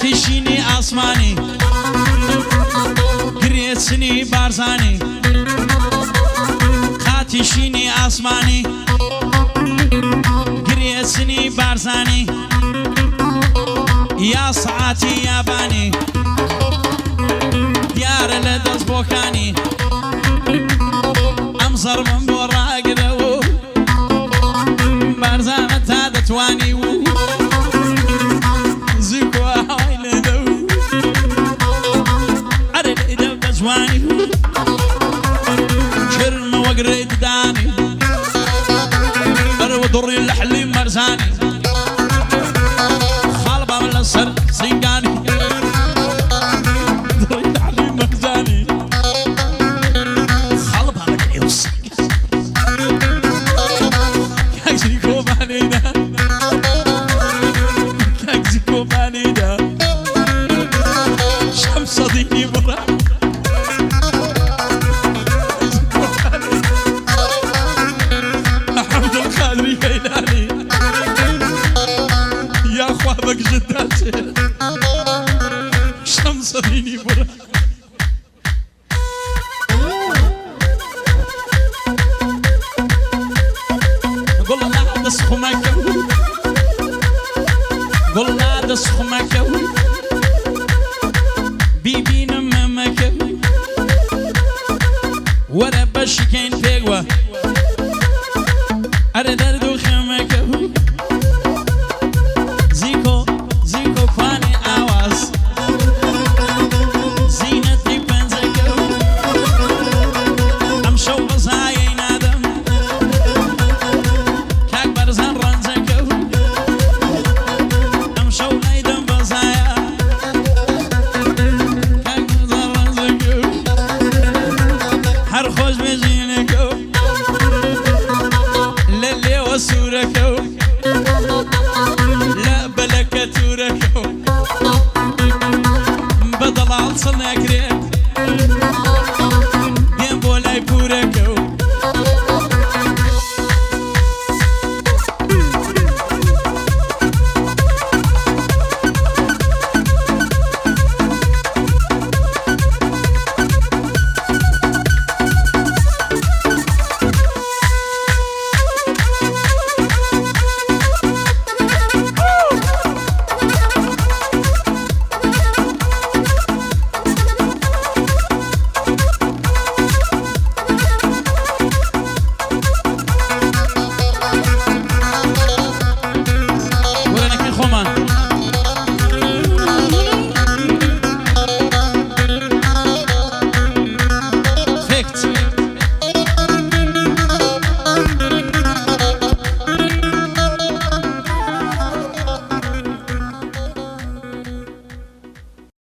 كاتشيني عصماني قريتني بارزاني كاتشيني عصماني قريتني بارزاني يا ساعتي يا باني ديار لدز بوكاني أمصر من براق ذو بارزانة هذا تواني زكوا هاي ذو عرل إذا بزواني شرم وقريد داني أرو ضري اللحلي مرزاني خالبة من الصر سنقاني ضري اللحلي مرزاني خالبة من الإوس كاكزيكو مانيدا كاكزيكو مانيدا شمس ضيني برا محمد القادري كيلاني يا خوابك جداتي شمس ضيني برا قول لا دسخمك قول لا دسخمك بيبي نممك ورا بشكين بيغوا